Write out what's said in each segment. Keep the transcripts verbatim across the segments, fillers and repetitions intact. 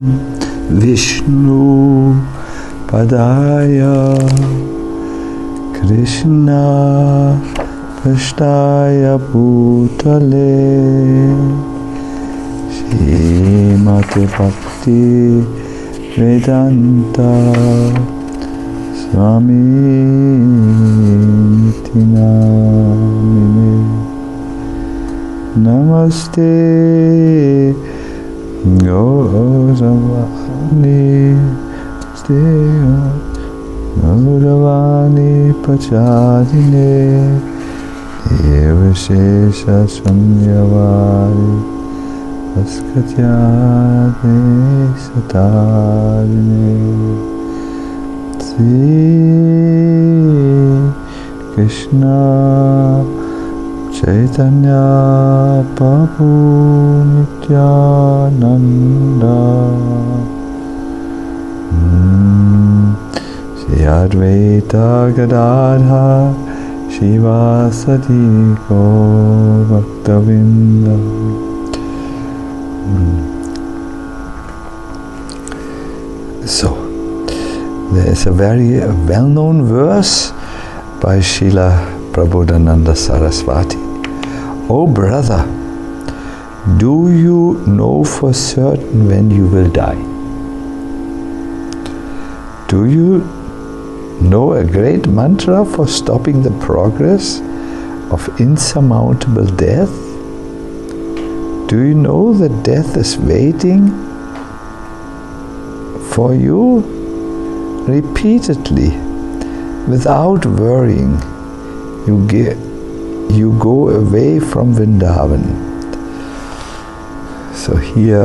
Vishnu Padaya Krishna Prasthaya Bhutale Srimati Bhakti Vedanta Swami Niti Namine Namaste Gauravani Gauravani Pachadine Evashesha Samyavari Vaskatyade Satarine Sri Krishna Chaitanya Prabhu Nityananda mm. Shri Advaita Gadadha Shivasati Gaur Bhaktavinda mm. So, there is a very well-known verse by Srila Prabodhananda Saraswati. Oh brother, do you know for certain when you will die? Do you know a great mantra for stopping the progress of insurmountable death? Do you know that death is waiting for you? Repeatedly, without worrying, you get you go away from Vrindavan. So here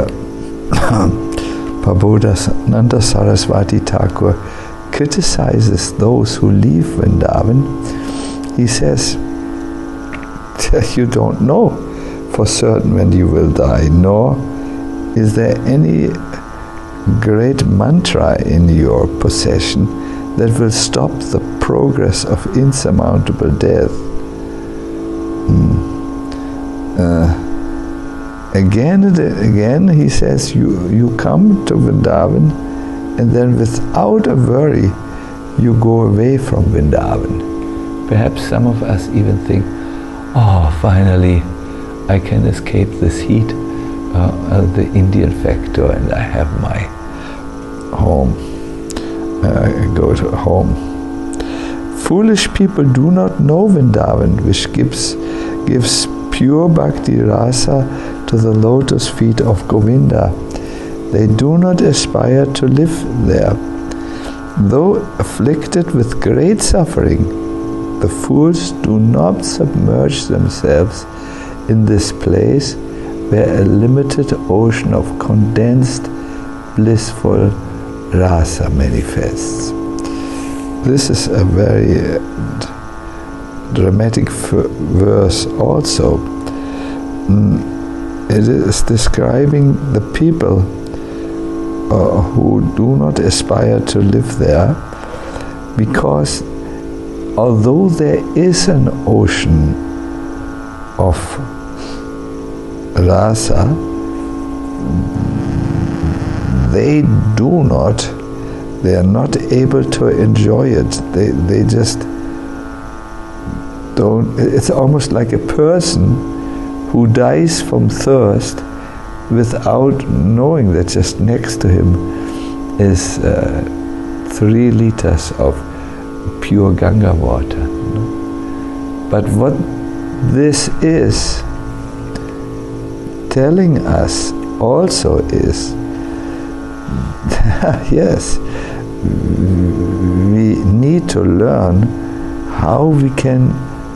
Prabodhananda Saraswati Thakur criticizes those who leave Vrindavan. He says, you don't know for certain when you will die, nor is there any great mantra in your possession that will stop the progress of insurmountable death. Hmm. Uh, again and again he says, you, you come to Vrindavan and then without a worry you go away from Vrindavan. Perhaps some of us even think, oh, finally I can escape this heat, uh, uh, the Indian factor, and I have my home. Uh, go to home. Foolish people do not know Vrindavan, which gives gives pure bhakti rasa to the lotus feet of Govinda. They do not aspire to live there. Though afflicted with great suffering, the fools do not submerge themselves in this place where a limited ocean of condensed, blissful rasa manifests. This is a very uh, dramatic verse also. Mm, it is describing the people uh, who do not aspire to live there, because although there is an ocean of rasa, they do not, they are not able to enjoy it. They, they just don't. It's almost like a person who dies from thirst without knowing that just next to him is uh, three liters of pure Ganga water. You know? But what this is telling us also is, yes, we need to learn how we can,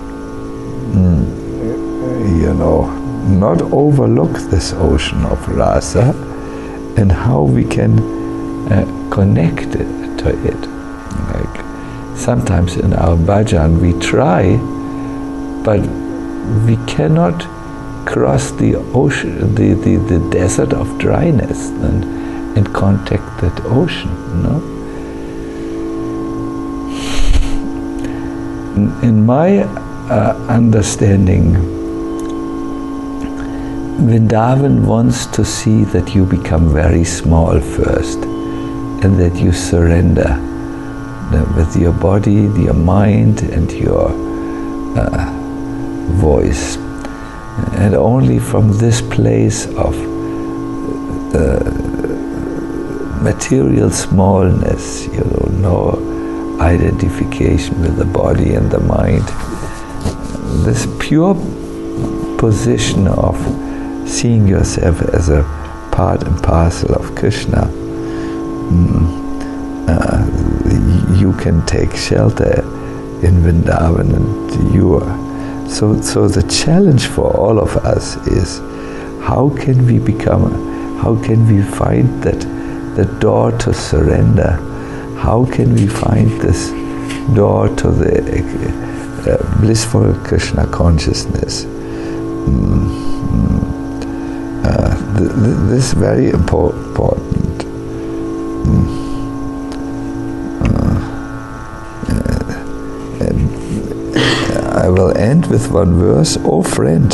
you know, not overlook this ocean of rasa, and how we can uh, connect it to it. Like sometimes in our bhajan we try, but we cannot cross the ocean, the, the, the desert of dryness, and and contact that ocean, you know? In my uh, understanding, Vrindavan wants to see that you become very small first, and that you surrender with your body, your mind, and your uh, voice. And only from this place of uh, material smallness, you know, no identification with the body and the mind, this pure position of seeing yourself as a part and parcel of Krishna, mm, uh, you can take shelter in Vrindavan, and you are. So, so the challenge for all of us is, how can we become, how can we find that, the door to surrender? How can we find this door to the uh, blissful Krishna consciousness? Mm, mm, uh, th th this is very important. Mm. Uh, uh, and I will end with one verse. Oh friend,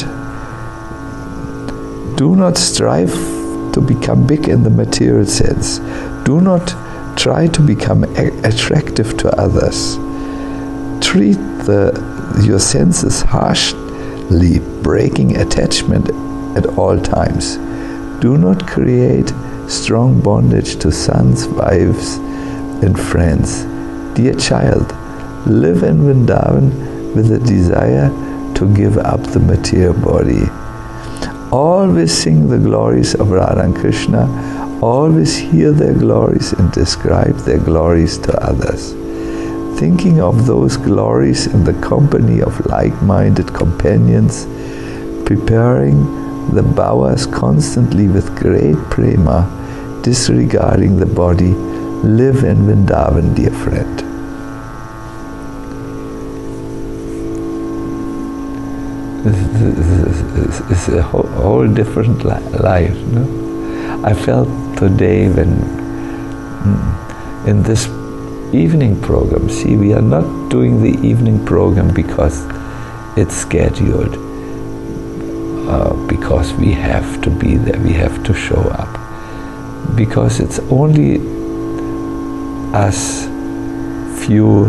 do not strive to become big in the material sense. Do not try to become attractive to others. Treat the, your senses harshly, breaking attachment at all times. Do not create strong bondage to sons, wives, and friends. Dear child, live in Vrindavan with a desire to give up the material body. Always sing the glories of Radha and Krishna. Always hear their glories and describe their glories to others. Thinking of those glories in the company of like-minded companions, preparing the bhavas constantly with great prema, disregarding the body, live in Vrindavan, dear friend. This is a whole, whole different li life. No? I felt today when in this evening program, see, we are not doing the evening program because it's scheduled, uh, because we have to be there, we have to show up, because it's only us few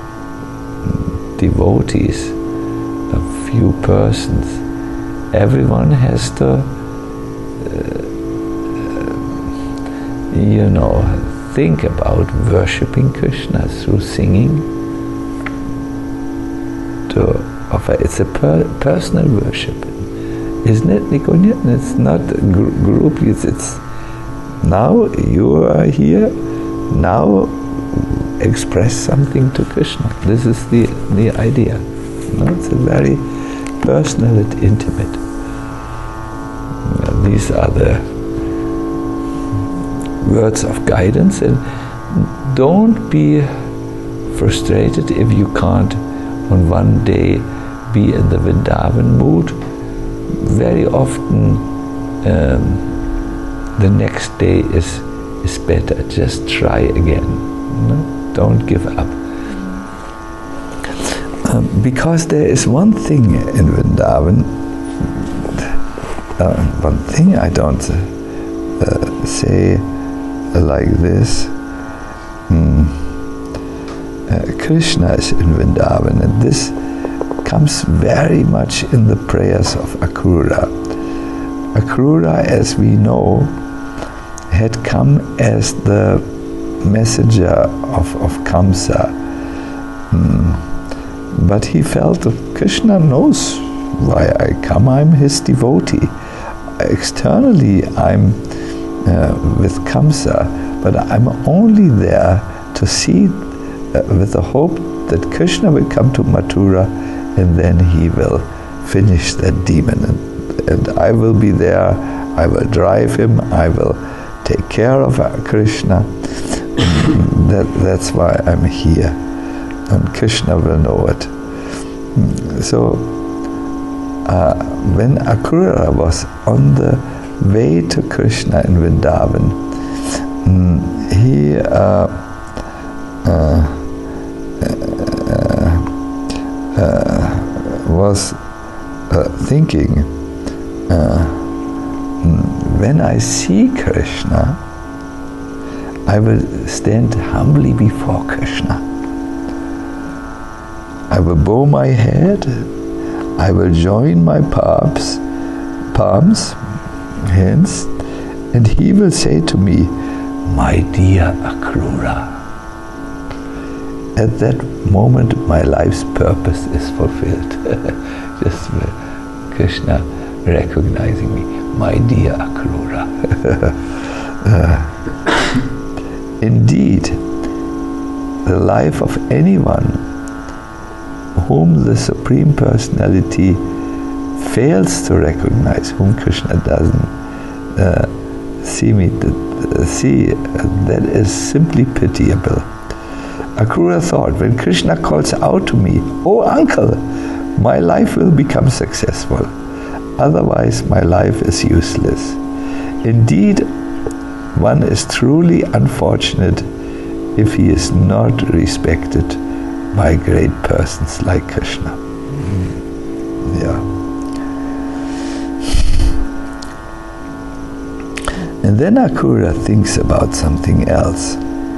devotees, a few persons. Everyone has to uh, you know, think about worshipping Krishna through singing. To offer, it's a per personal worship, isn't it, Nikonyan? It's not a gr group. It's, it's now you are here. Now express something to Krishna. This is the the idea. You know, it's a very personal and intimate. Well, these are the words of guidance, and don't be frustrated if you can't on one day be in the Vrindavan mood. Very often um, the next day is is better. Just try again. You know? Don't give up. Um, because there is one thing in Vrindavan, uh, one thing I don't uh, say like this. Mm. Uh, Krishna is in Vrindavan, and this comes very much in the prayers of Akrura. Akrura, as we know, had come as the messenger of, of Kamsa. Mm. But he felt that Krishna knows why I come. I'm his devotee. Externally, I'm Uh, with Kamsa, but I'm only there to see uh, with the hope that Krishna will come to Mathura, and then he will finish that demon, and, and I will be there. I will drive him. I will take care of uh, Krishna. that, that's why I'm here, and Krishna will know it. So uh, when Akrura was on the way to Krishna in Vrindavan, mm, he uh, uh, uh, uh, was uh, thinking, uh, when I see Krishna, I will stand humbly before Krishna. I will bow my head, I will join my palms, palms, hands, and he will say to me, my dear Akrura. At that moment, my life's purpose is fulfilled. Just Krishna recognizing me, my dear Akrura. uh, indeed, the life of anyone whom the Supreme Personality fails to recognize, whom Krishna doesn't uh, see me to, uh, see, uh, that is simply pitiable. Akrura thought, when Krishna calls out to me, oh uncle, my life will become successful. Otherwise, my life is useless. Indeed, one is truly unfortunate if he is not respected by great persons like Krishna. Mm. Yeah. And then Akrura thinks about something else.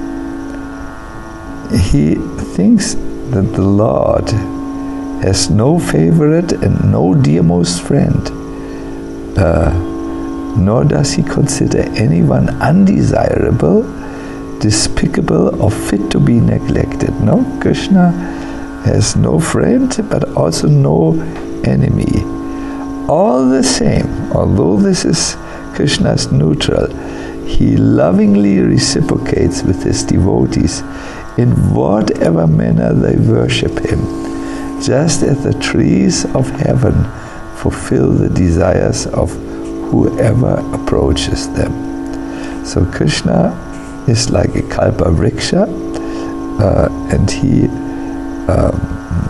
He thinks that the Lord has no favorite and no dearmost friend, uh, nor does he consider anyone undesirable, despicable, or fit to be neglected. No, Krishna has no friend, but also no enemy. All the same, although this is Krishna's neutral, he lovingly reciprocates with his devotees in whatever manner they worship him, just as the trees of heaven fulfill the desires of whoever approaches them. So Krishna is like a Kalpavriksha, uh, and he um,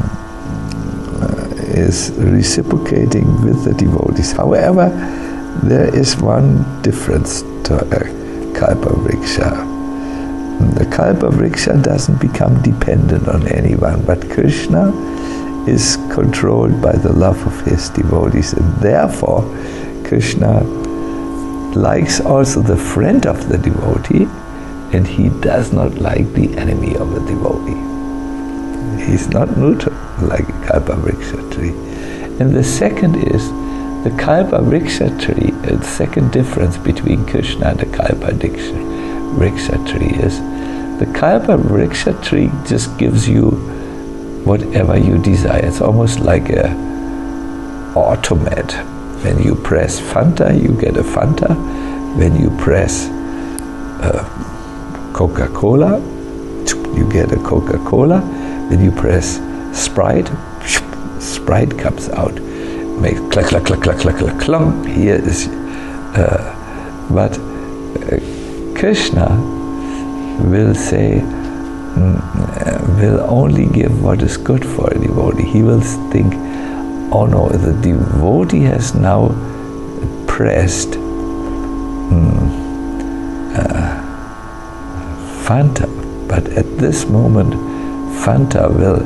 uh, is reciprocating with the devotees. However, there is one difference to a Kalpavriksha. The Kalpavriksha doesn't become dependent on anyone, but Krishna is controlled by the love of his devotees, and therefore Krishna likes also the friend of the devotee, and he does not like the enemy of the devotee. He's not neutral like a Kalpavriksha tree. And the second is, the Kalpavriksha tree, the second difference between Krishna and the Kalpavriksha tree is, the Kalpavriksha tree just gives you whatever you desire. It's almost like a automat. When you press Fanta, you get a Fanta. When you press uh, Coca-Cola, you get a Coca-Cola. When you press Sprite, Sprite comes out. Makes clack, clack, clack, clack, clack, clack, clunk. Here is, uh, but uh, Krishna will say, mm, will only give what is good for a devotee. He will think, oh no, the devotee has now pressed mm, uh, Fanta, but at this moment, Fanta will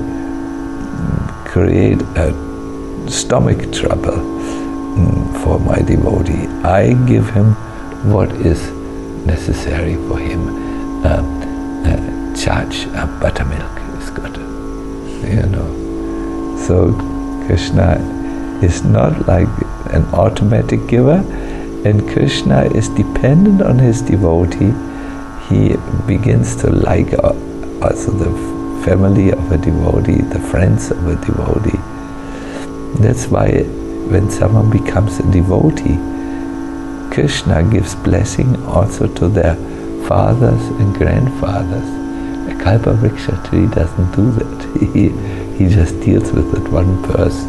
create a stomach trouble mm, for my devotee. I give him what is necessary for him. Uh, uh, charge uh, buttermilk is good, you know. So Krishna is not like an automatic giver, and Krishna is dependent on his devotee. He begins to like also the family of a devotee, the friends of a devotee. That's why when someone becomes a devotee, Krishna gives blessing also to their fathers and grandfathers. A Kalpavriksha tree doesn't do that. He, he just deals with that one person.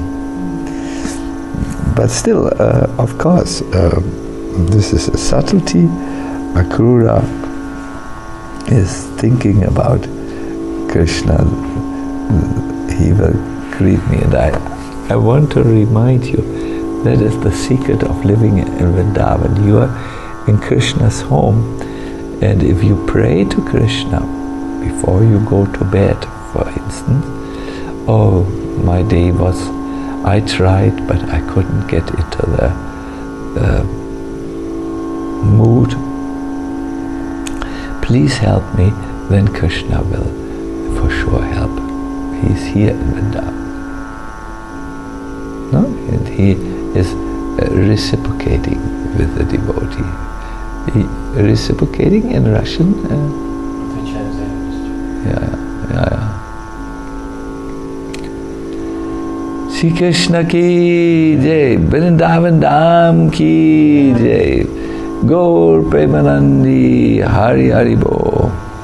But still, uh, of course, uh, this is a subtlety. Akrura is thinking about Krishna. He will greet me, and I, I want to remind you, that is the secret of living in Vrindavan. You are in Krishna's home, and if you pray to Krishna before you go to bed, for instance, oh, my day was, I tried, but I couldn't get into the uh, mood, please help me, then Krishna will for sure help. He's here in Vrindavan. No? And he is uh, reciprocating with the devotee. He, reciprocating in Russian? Uh, yeah, yeah, yeah. Shri Krishna ki jai, Vrindavan Dham ki jai, Gaur Premanandi Hari Hari Bo.